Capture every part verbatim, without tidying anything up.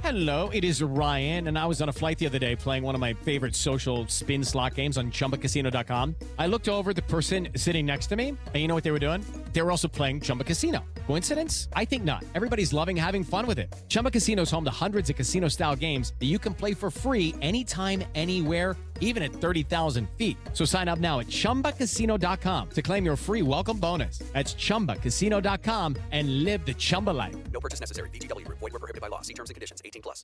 Hello, it is Ryan, and I was on a flight the other day playing one of my favorite social spin slot games on Chumba Casino dot com. I looked over at the person sitting next to me, and you know what they were doing? They were also playing Chumba Casino. Coincidence? I think not. Everybody's loving having fun with it. Chumba Casino is home to hundreds of casino-style games that you can play for free anytime, anywhere, even at thirty thousand feet. So sign up now at Chumba Casino dot com to claim your free welcome bonus. That's Chumba Casino dot com and live the Chumba life. No purchase necessary. V G W. Void where prohibited by law. See terms and conditions. eighteen plus.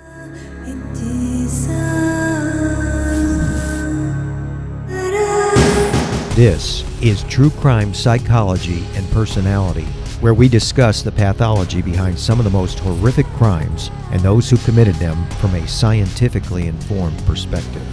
This is True Crime Psychology and Personality, where we discuss the pathology behind some of the most horrific crimes and those who committed them from a scientifically informed perspective.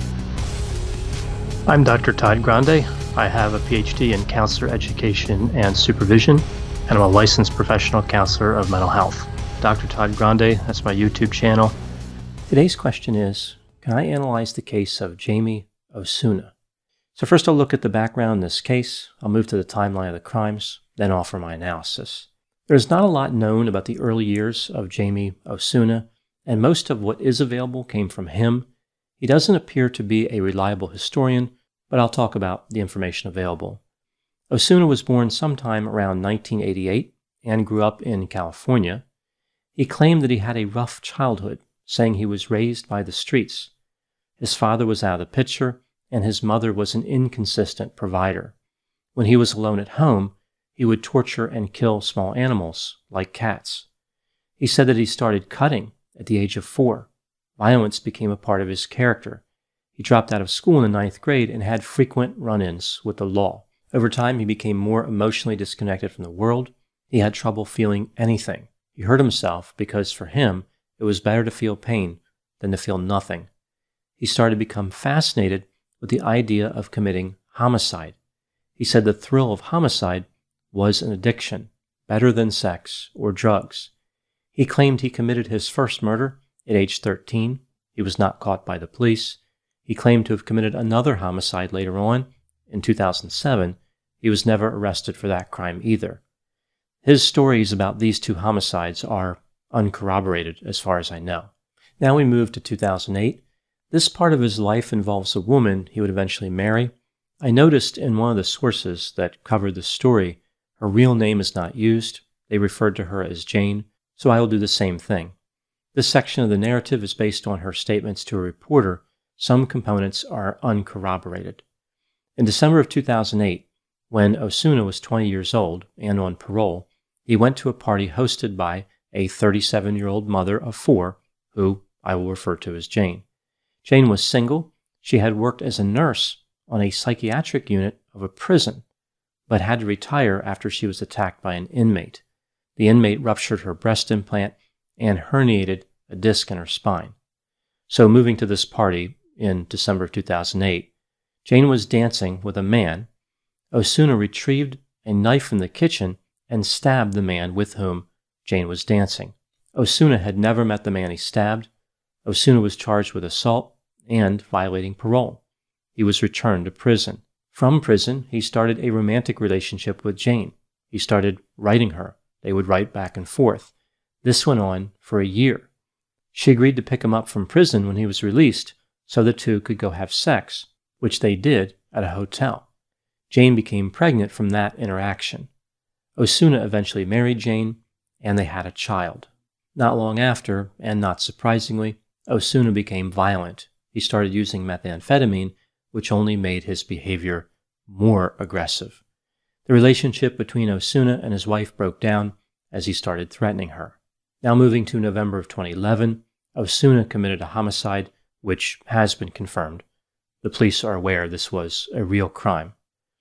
I'm Doctor Todd Grande. I have a P H D in counselor education and supervision, and I'm a licensed professional counselor of mental health. Doctor Todd Grande, that's my YouTube channel. Today's question is, can I analyze the case of Jamie Osuna? So first I'll look at the background in this case, I'll move to the timeline of the crimes, then offer my analysis. There's not a lot known about the early years of Jamie Osuna, and most of what is available came from him. He doesn't appear to be a reliable historian, but I'll talk about the information available. Osuna was born sometime around nineteen eighty-eight and grew up in California. He claimed that he had a rough childhood, saying he was raised by the streets. His father was out of the picture, and his mother was an inconsistent provider. When he was alone at home, he would torture and kill small animals, like cats. He said that he started cutting at the age of four. Violence became a part of his character. He dropped out of school in the ninth grade and had frequent run-ins with the law. Over time, he became more emotionally disconnected from the world. He had trouble feeling anything. He hurt himself because for him, it was better to feel pain than to feel nothing. He started to become fascinated with the idea of committing homicide. He said the thrill of homicide was an addiction, better than sex or drugs. He claimed he committed his first murder at age thirteen. He was not caught by the police. He claimed to have committed another homicide later on in two thousand seven. He was never arrested for that crime either. His stories about these two homicides are uncorroborated as far as I know. Now we move to two thousand eight. This part of his life involves a woman he would eventually marry. I noticed in one of the sources that covered the story, her real name is not used. They referred to her as Jane, so I will do the same thing. This section of the narrative is based on her statements to a reporter. Some components are uncorroborated. In December of two thousand eight, when Osuna was twenty years old and on parole, he went to a party hosted by a thirty-seven-year-old mother of four, who I will refer to as Jane. Jane was single. She had worked as a nurse on a psychiatric unit of a prison, but had to retire after she was attacked by an inmate. The inmate ruptured her breast implant and herniated a disc in her spine. So moving to this party in December of two thousand eight, Jane was dancing with a man. Osuna retrieved a knife from the kitchen and stabbed the man with whom Jane was dancing. Osuna had never met the man he stabbed. Osuna was charged with assault and violating parole. He was returned to prison. From prison, he started a romantic relationship with Jane. He started writing her. They would write back and forth. This went on for a year. She agreed to pick him up from prison when he was released so the two could go have sex, which they did at a hotel. Jane became pregnant from that interaction. Osuna eventually married Jane, and they had a child. Not long after, and not surprisingly, Osuna became violent. He started using methamphetamine, which only made his behavior more aggressive. The relationship between Osuna and his wife broke down as he started threatening her. Now moving to November of twenty eleven, Osuna committed a homicide, which has been confirmed. The police are aware this was a real crime.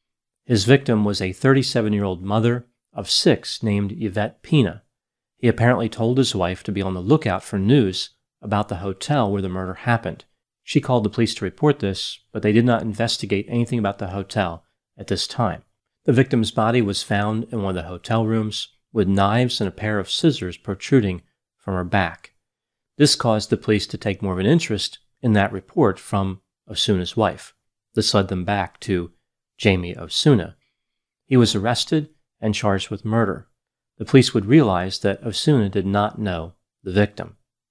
His victim was a thirty-seven-year-old mother of six named Yvette Pina. He apparently told his wife to be on the lookout for news about the hotel where the murder happened. She called the police to report this, but they did not investigate anything about the hotel at this time. The victim's body was found in one of the hotel rooms with knives and a pair of scissors protruding from her back. This caused the police to take more of an interest in that report from Osuna's wife. This led them back to Jamie Osuna. He was arrested and charged with murder. The police would realize that Osuna did not know the victim.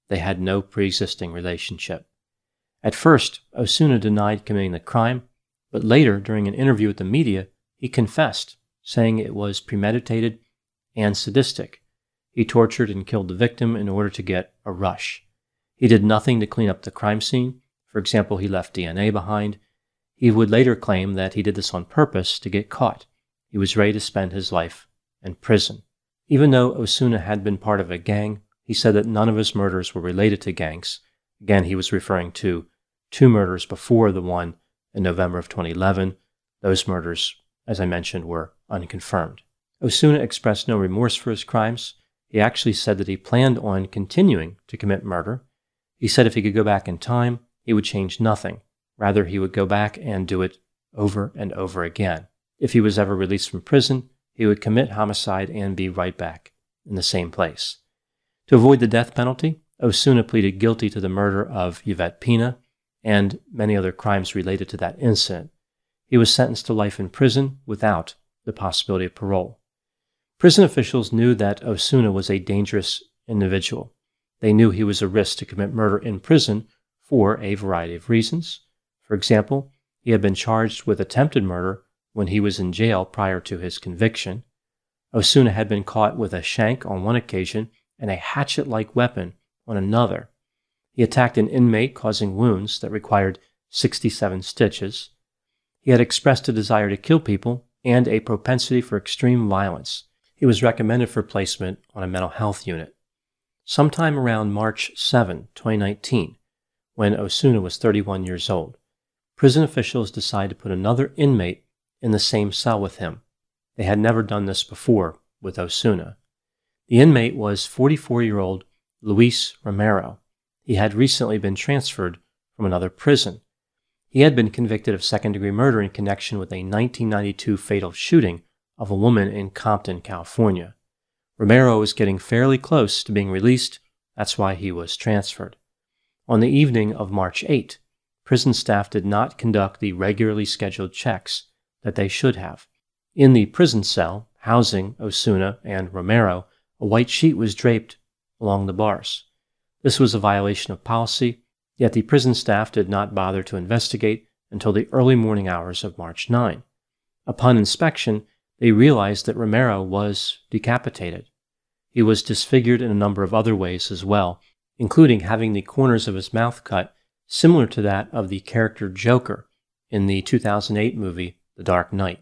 They had no pre-existing relationship. At first, Osuna denied committing the crime, but later, during an interview with the media, he confessed, saying it was premeditated and sadistic. He tortured and killed the victim in order to get a rush. He did nothing to clean up the crime scene. For example, he left D N A behind. He would later claim that he did this on purpose to get caught. He was ready to spend his life in prison. Even though Osuna had been part of a gang, he said that none of his murders were related to gangs. Again, he was referring to two murders before the one in November of twenty eleven. Those murders, as I mentioned, were unconfirmed. Osuna expressed no remorse for his crimes. He actually said that he planned on continuing to commit murder. He said if he could go back in time, he would change nothing. Rather, he would go back and do it over and over again. If he was ever released from prison, he would commit homicide and be right back in the same place. To avoid the death penalty, Osuna pleaded guilty to the murder of Yvette Pina and many other crimes related to that incident. He was sentenced to life in prison without the possibility of parole. Prison officials knew that Osuna was a dangerous individual. They knew he was a risk to commit murder in prison for a variety of reasons. For example, he had been charged with attempted murder when he was in jail prior to his conviction. Osuna had been caught with a shank on one occasion and a hatchet-like weapon on another. He attacked an inmate, causing wounds that required sixty-seven stitches. He had expressed a desire to kill people and a propensity for extreme violence. He was recommended for placement on a mental health unit. Sometime around March seventh, twenty nineteen, when Osuna was thirty-one years old, prison officials decided to put another inmate in the same cell with him. They had never done this before with Osuna. The inmate was forty-four-year-old Luis Romero. He had recently been transferred from another prison. He had been convicted of second-degree murder in connection with a nineteen ninety-two fatal shooting of a woman in Compton, California. Romero was getting fairly close to being released. That's why he was transferred. On the evening of March eighth, prison staff did not conduct the regularly scheduled checks that they should have. In the prison cell housing Osuna and Romero, a white sheet was draped along the bars. This was a violation of policy, yet the prison staff did not bother to investigate until the early morning hours of March ninth. Upon inspection, they realized that Romero was decapitated. He was disfigured in a number of other ways as well, including having the corners of his mouth cut similar to that of the character Joker in the two thousand eight movie The Dark Knight.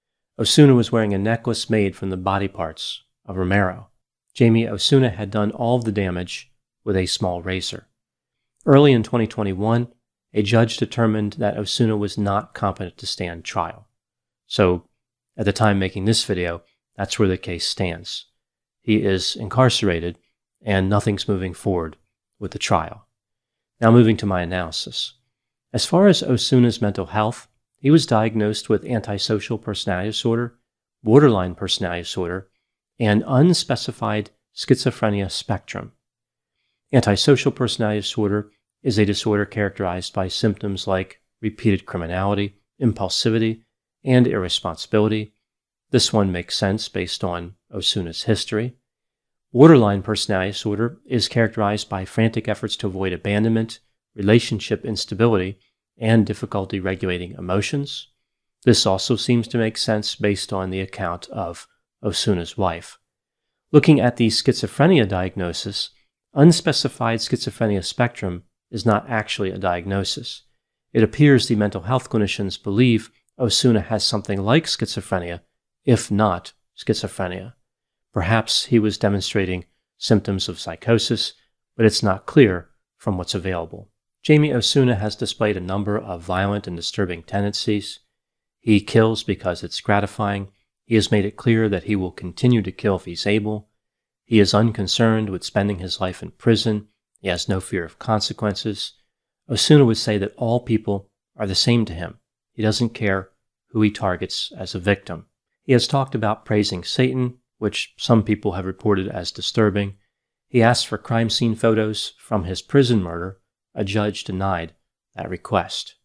Osuna was wearing a necklace made from the body parts of Romero. Jamie Osuna had done all of the damage with a small razor. Early in twenty twenty-one, a judge determined that Osuna was not competent to stand trial. So, at the time making this video, that's where the case stands. He is incarcerated, and nothing's moving forward with the trial. Now moving to my analysis. As far as Osuna's mental health, he was diagnosed with antisocial personality disorder, borderline personality disorder, and unspecified schizophrenia spectrum. Antisocial personality disorder is a disorder characterized by symptoms like repeated criminality, impulsivity, and irresponsibility. This one makes sense based on Osuna's history. Borderline personality disorder is characterized by frantic efforts to avoid abandonment, relationship instability, and difficulty regulating emotions. This also seems to make sense based on the account of Osuna's wife. Looking at the schizophrenia diagnosis, unspecified schizophrenia spectrum is not actually a diagnosis. It appears the mental health clinicians believe Osuna has something like schizophrenia, if not schizophrenia. Perhaps he was demonstrating symptoms of psychosis, but it's not clear from what's available. Jamie Osuna has displayed a number of violent and disturbing tendencies. He kills because it's gratifying. He has made it clear that he will continue to kill if he's able. He is unconcerned with spending his life in prison. He has no fear of consequences. Osuna would say that all people are the same to him. He doesn't care who he targets as a victim. He has talked about praising Satan, which some people have reported as disturbing. He asked for crime scene photos from his prison murder. A judge denied that request.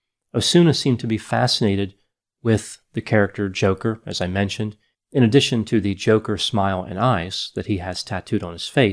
Osuna seemed to be fascinated with the character Joker, as I mentioned. In addition to the Joker smile and eyes that he has tattooed on his face,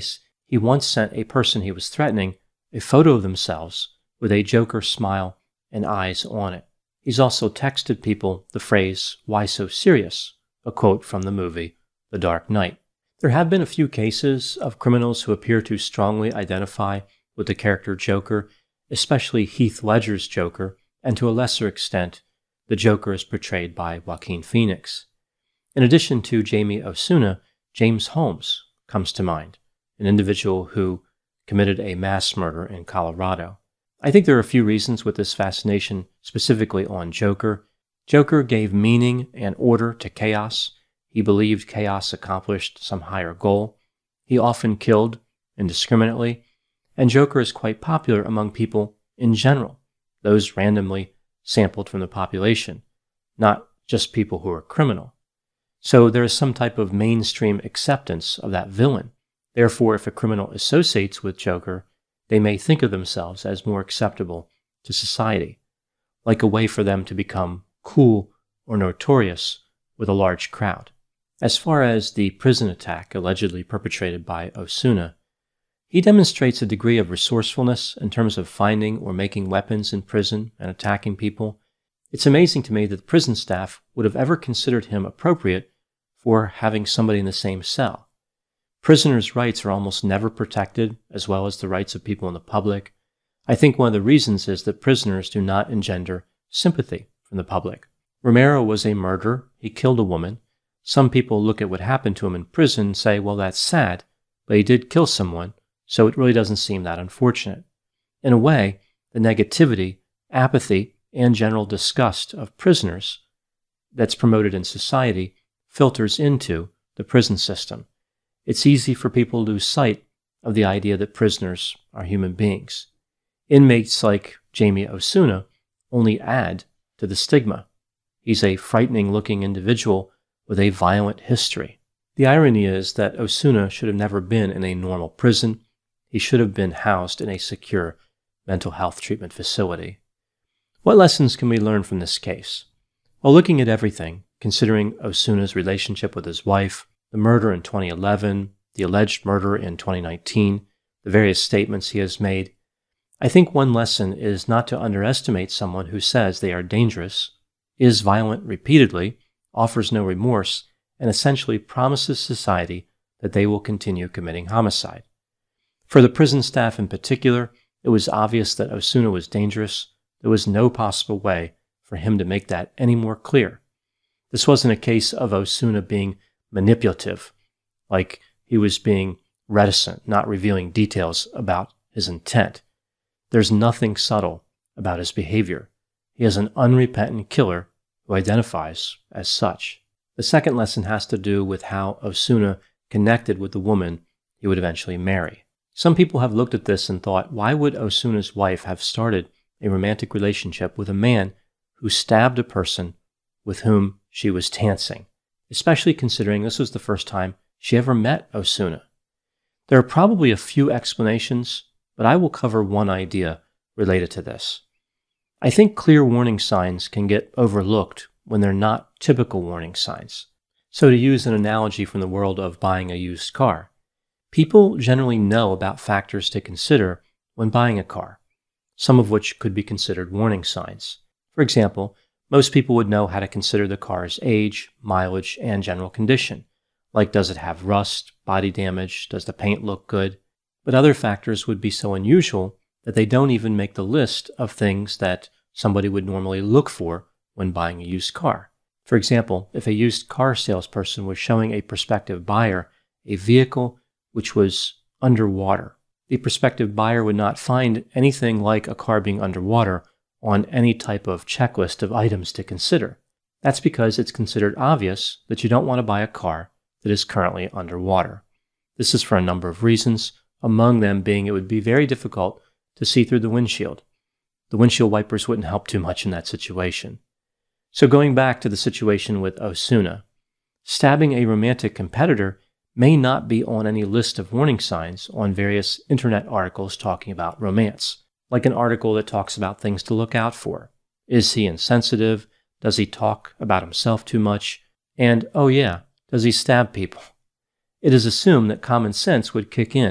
He once sent a person he was threatening a photo of themselves with a Joker smile and eyes on it. He's also texted people the phrase, "Why so serious?" a quote from the movie The Dark Knight. There have been a few cases of criminals who appear to strongly identify with the character Joker, especially Heath Ledger's Joker, and to a lesser extent, the Joker is portrayed by Joaquin Phoenix. In addition to Jamie Osuna, James Holmes comes to mind, an individual who committed a mass murder in Colorado. I think there are a few reasons with this fascination specifically on Joker. Joker gave meaning and order to chaos. He believed chaos accomplished some higher goal. He often killed indiscriminately, and Joker is quite popular among people in general, those randomly sampled from the population, not just people who are criminal. So there is some type of mainstream acceptance of that villain. Therefore, if a criminal associates with Joker, they may think of themselves as more acceptable to society, like a way for them to become cool or notorious with a large crowd. As far as the prison attack allegedly perpetrated by Osuna, he demonstrates a degree of resourcefulness in terms of finding or making weapons in prison and attacking people. It's amazing to me that the prison staff would have ever considered him appropriate for having somebody in the same cell. Prisoners' rights are almost never protected, as well as the rights of people in the public. I think one of the reasons is that prisoners do not engender sympathy from the public. Romero was a murderer. He killed a woman. Some people look at what happened to him in prison and say, well, that's sad, but he did kill someone, so it really doesn't seem that unfortunate. In a way, the negativity, apathy, and general disgust of prisoners that's promoted in society filters into the prison system. It's easy for people to lose sight of the idea that prisoners are human beings. Inmates like Jamie Osuna only add to the stigma. He's a frightening-looking individual with a violent history. The irony is that Osuna should have never been in a normal prison. He should have been housed in a secure mental health treatment facility. What lessons can we learn from this case? While looking at everything, considering Osuna's relationship with his wife, the murder in twenty eleven, the alleged murder in twenty nineteen, the various statements he has made, I think one lesson is not to underestimate someone who says they are dangerous, is violent repeatedly, offers no remorse, and essentially promises society that they will continue committing homicide. For the prison staff in particular, it was obvious that Osuna was dangerous. There was no possible way for him to make that any more clear. This wasn't a case of Osuna being manipulative, like he was being reticent, not revealing details about his intent. There's nothing subtle about his behavior. He is an unrepentant killer who identifies as such. The second lesson has to do with how Osuna connected with the woman he would eventually marry. Some people have looked at this and thought, why would Osuna's wife have started a romantic relationship with a man who stabbed a person with whom she was dancing, especially considering this was the first time she ever met Osuna? There are probably a few explanations, but I will cover one idea related to this. I think clear warning signs can get overlooked when they're not typical warning signs. So to use an analogy from the world of buying a used car, people generally know about factors to consider when buying a car, some of which could be considered warning signs. For example, most people would know how to consider the car's age, mileage, and general condition, like does it have rust, body damage, does the paint look good? But other factors would be so unusual that they don't even make the list of things that somebody would normally look for when buying a used car. For example, if a used car salesperson was showing a prospective buyer a vehicle which was underwater, the prospective buyer would not find anything like a car being underwater on any type of checklist of items to consider. That's because it's considered obvious that you don't want to buy a car that is currently underwater. This is for a number of reasons, among them being it would be very difficult to see through the windshield. The windshield wipers wouldn't help too much in that situation. So going back to the situation with Osuna, stabbing a romantic competitor may not be on any list of warning signs on various internet articles talking about romance, like an article that talks about things to look out for. Is he insensitive? Does he talk about himself too much? And, oh yeah, does he stab people? It is assumed that common sense would kick in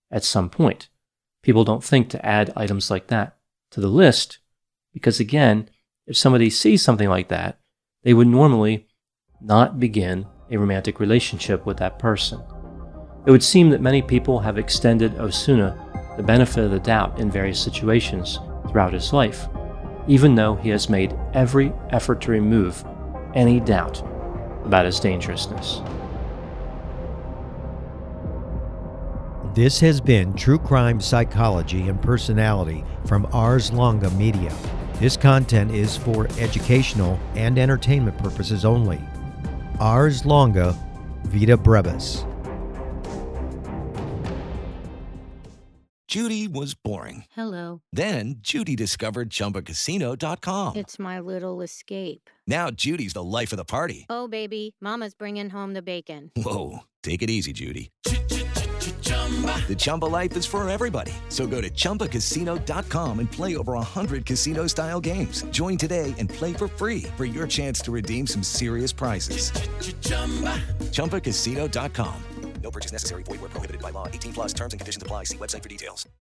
at some point. People don't think to add items like that to the list because, again, if somebody sees something like that, they would normally not begin a romantic relationship with that person. It would seem that many people have extended Osuna the benefit of the doubt in various situations throughout his life, even though he has made every effort to remove any doubt about his dangerousness. This has been True Crime Psychology and Personality from Ars Longa Media. This content is for educational and entertainment purposes only. Ars Longa Vita Brevis. Judy was boring. Hello. Then Judy discovered Chumba Casino dot com. It's my little escape. Now Judy's the life of the party. Oh, baby, mama's bringing home the bacon. Whoa, take it easy, Judy. The Chumba life is for everybody. So go to Chumba Casino dot com and play over one hundred casino-style games. Join today and play for free for your chance to redeem some serious prizes. Chumba Casino dot com. No purchase necessary. Void where prohibited by law. eighteen plus terms and conditions apply. See website for details.